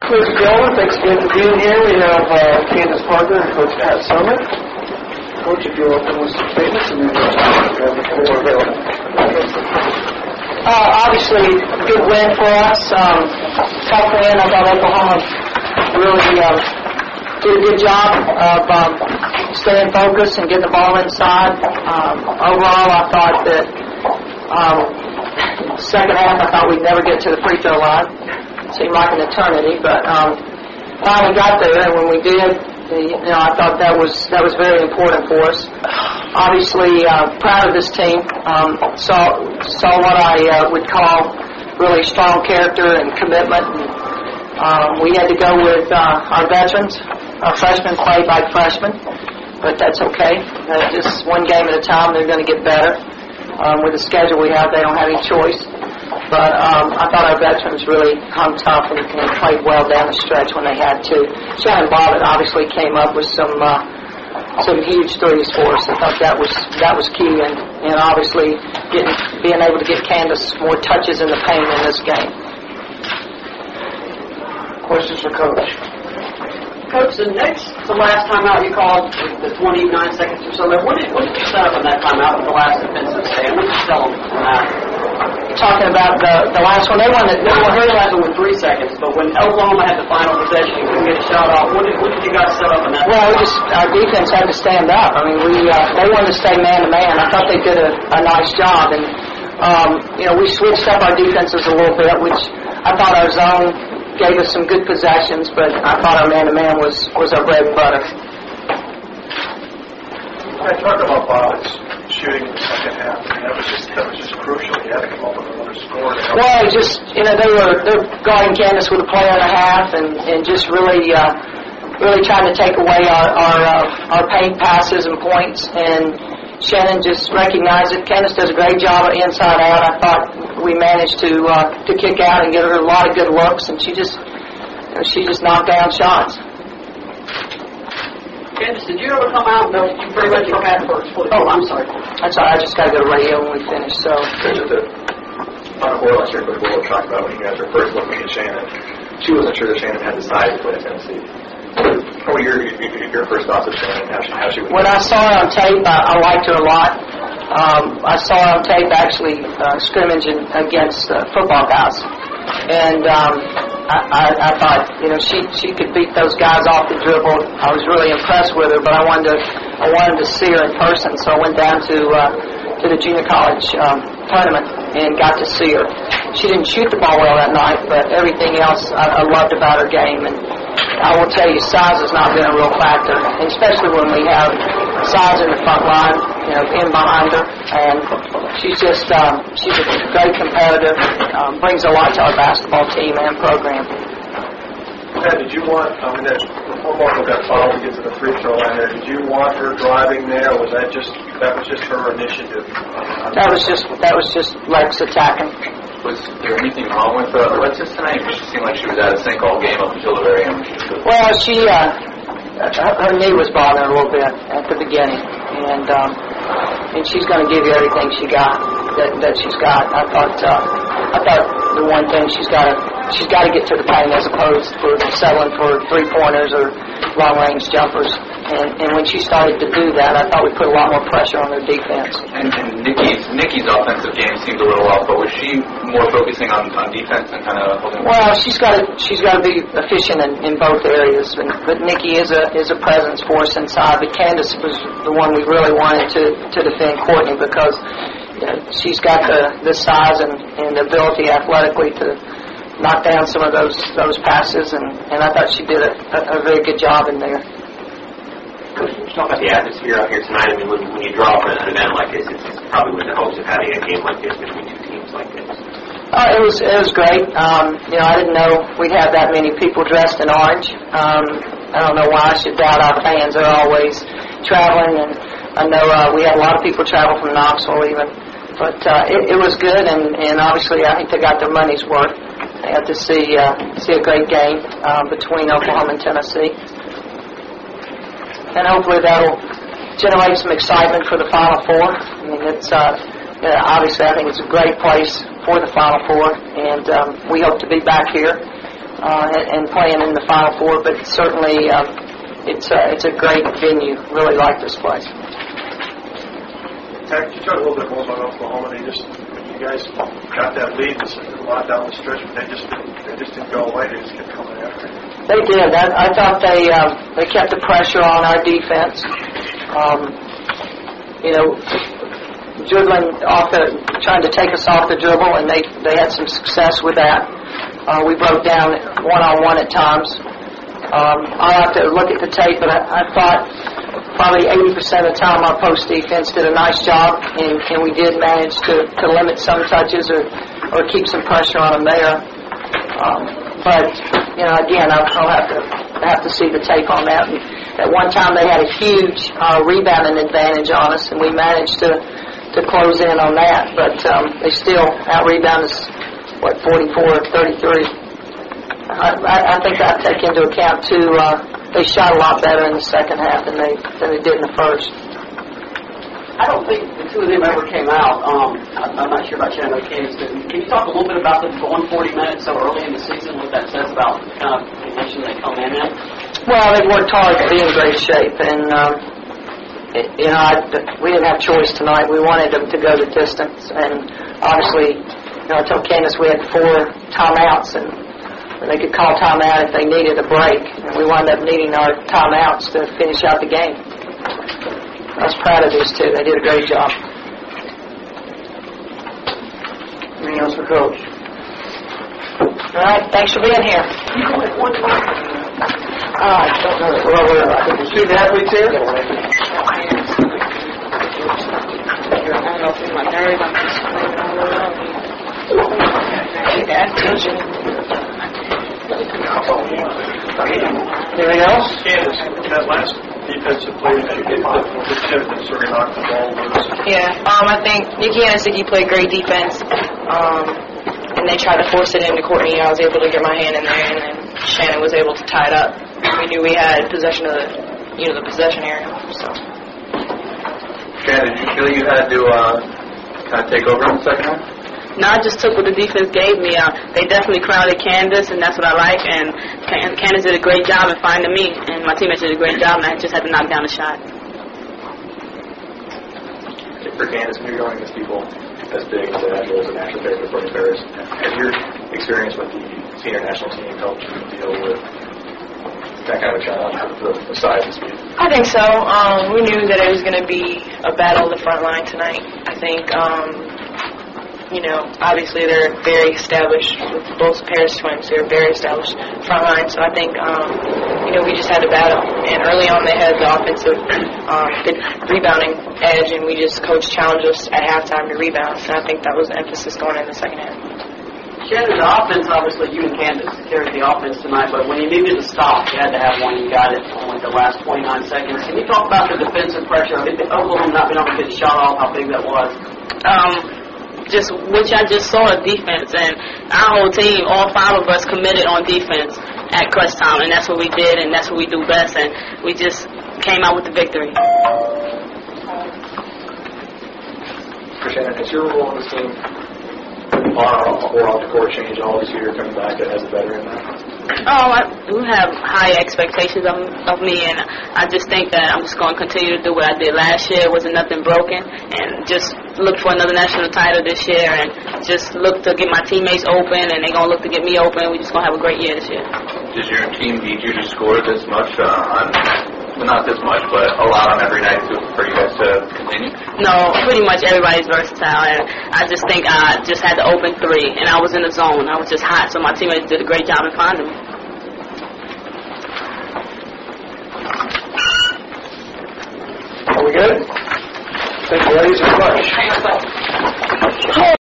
Coach Gilman, thanks again for being here. We have Candace Parker and Coach Pat Summer. Coach, if you'll open with some statements, and then we'll have the floor available. Obviously, good win for us. Tough win. I thought Oklahoma really did a good job of staying focused and getting the ball inside. Overall, I thought that second half, I thought we'd never get to the free throw line. Seemed like an eternity, but finally got there, and when we did, I thought that was very important for us. Obviously, proud of this team. Saw what I would call really strong character and commitment. And, we had to go with our veterans. Our freshmen played like freshmen, but that's okay. Just one game at a time, they're going to get better. With the schedule we have, they don't have any choice. But I thought our veterans really hung tough and played well down the stretch when they had to. Shannon Bobbitt obviously came up with some huge threes for us. I thought that was key, and obviously being able to get Candace more touches in the paint in this game. Questions for Coach? Coach, the last timeout you called, the 29 seconds or so there, what did you set up on that timeout with the last defensive stand? What did you tell them on that? Talking about the last one, they won it. They realized it with 3 seconds, but when Oklahoma had the final possession, you couldn't get a shot off. What did you guys set up on that? Well, our defense had to stand up. I mean, they wanted to stay man to man. I thought they did a nice job, and we switched up our defenses a little bit, which I thought our zone gave us some good possessions, but I thought our man-to-man was our bread and butter. I talk about Bobbitt's shooting in the second half. I mean, that was just crucial. He had to come up with another score. Well, they're guarding Candace with a player and a half, and just really trying to take away our paint passes and points. And Shannon just recognized it. Candace does a great job of inside out. I thought we managed to kick out and get her a lot of good looks, and she just knocked down shots. Candace, did you ever come out and you pretty much had first? Oh, I'm sorry. That's all right. I just got to go to radio when we finish. So. On a board last year, but we'll talk about when you guys were first looking at Shannon. She wasn't sure that Shannon had the size to play at Tennessee. What were your first thoughts of Shannon? How she was? When I saw her on tape, I liked her a lot. I saw her on tape actually scrimmaging against football guys, and I thought she could beat those guys off the dribble. I was really impressed with her, but I wanted to see her in person, so I went down to the junior college tournament and got to see her. She didn't shoot the ball well that night, but everything else I loved about her game. And I will tell you, size has not been a real factor, and especially when we have size in the front line, in behind her. And she's a great competitor, brings a lot to our basketball team and program. Pat, did you want, before Marco got fouled to get to the free throw line there, did you want her driving there, or was that just her initiative? That was just Lex attacking. Was there anything wrong with Alexis tonight? It seemed like she was out of sync all game up until the very end. Well, her knee was bothering her a little bit at the beginning, and she's going to give you everything that she's got. I thought the one thing she's got to get to the paint as opposed to settling for 3-pointers or long-range jumpers. And when she started to do that, I thought we put a lot more pressure on their defense. And Nikki's offensive game seemed a little off, but was she more focusing on defense and kind of holding? Well, she's got to be efficient in both areas. But Nikki is a presence for us inside. But Candace was the one we really wanted to defend Courtney because she's got the size and the ability athletically to knock down some of those passes, and I thought she did a very good job in there. Talk about the atmosphere out here tonight. I mean, when you draw up an event like this, it's probably with the hopes of having a game like this between two teams like this. It was great. I didn't know we'd have that many people dressed in orange. I don't know why I should doubt our fans. They're always traveling, and I know we had a lot of people travel from Knoxville even. But it was good, and obviously I think they got their money's worth. They got to see a great game between Oklahoma and Tennessee. And hopefully that'll generate some excitement for the Final Four. I mean, it's obviously I think it's a great place for the Final Four, and we hope to be back here and playing in the Final Four. But certainly, it's a great venue. Really like this place. Could you talk a little bit more about Oklahoma? When you guys got that lead, it's a lot down the stretch, but they just didn't go away. They just kept coming after. They did. I thought they kept the pressure on our defense. Dribbling trying to take us off the dribble, and they had some success with that. We broke down one-on-one at times. I'll have to look at the tape, but I thought probably 80% of the time our post defense did a nice job, and we did manage to limit some touches or keep some pressure on them there. But again, I'll have to see the tape on that. And at one time they had a huge rebounding advantage on us, and we managed to close in on that. But they still out-rebounded us, 44-33. I think I take into account too. They shot a lot better in the second half than they did in the first. I don't think the two of them ever came out. I'm not sure about Shannon Kansas. Can you talk a little bit about them going 40 minutes so early in the season, what that says about the kind of condition they come in? Well, they worked hard to be in great shape, and we didn't have choice tonight. We wanted them to go the distance, and obviously, I told Candace we had 4 timeouts, and they could call timeout if they needed a break, and we wound up needing our timeouts to finish out the game. I was proud of these two. They did a great job. Anything else for Coach? All right, thanks for being here. I don't know. I think the student athletes here. I don't know if it's my nerve. Anything else? Candace, that last defensive play that you did, the tip that sort of knocked the ball loose. Yeah, I think Nikki Anasicki played great defense, and they tried to force it into Courtney. I was able to get my hand in there, and then Shannon was able to tie it up. We knew we had possession of the possession area. So. Shannon, did you feel you had to kind of take over in the second half? No, I just took what the defense gave me. They definitely crowded Candace, and that's what I like. And Candace did a great job in finding me, and my teammates did a great job, and I just had to knock down a shot. For Candace, when you're going against people as big as Agile as a national favorite for the Bears, has your experience with the senior national team helped you deal with that kind of challenge with the size and speed? I think so. We knew that it was going to be a battle on the front line tonight. I think, obviously they're very established with both Paris twins. They're very established front line. So I think, we just had to battle. And early on they had the offensive, the rebounding edge, and we just coach challenged us at halftime to rebound. So I think that was the emphasis going in the second half. Shannon, the offense, obviously, you and Candace carried the offense tonight, but when you needed to stop, you had to have one. You got it on the last 29 seconds. Can you talk about the defensive pressure? I think Oklahoma not being able to get a shot off, how big that was? Just which I just saw a defense, and our whole team, all 5 of us, committed on defense at clutch time, and that's what we did, and that's what we do best, and we just came out with the victory. For Shannon, is your role on this team or off the court change all this year coming back as a veteran now? I do have high expectations of me, and I just think that I'm just going to continue to do what I did last year. Wasn't nothing broken, and just look for another national title this year, and just look to get my teammates open, and they're going to look to get me open. We're just going to have a great year this year. Does your team need you to score this much not this much, but a lot on every night for you guys to continue? No, pretty much everybody's versatile, and I just think I just had to open 3, and I was in the zone. I was just hot, so my teammates did a great job in finding me. Are we good? Thank you, ladies, very much.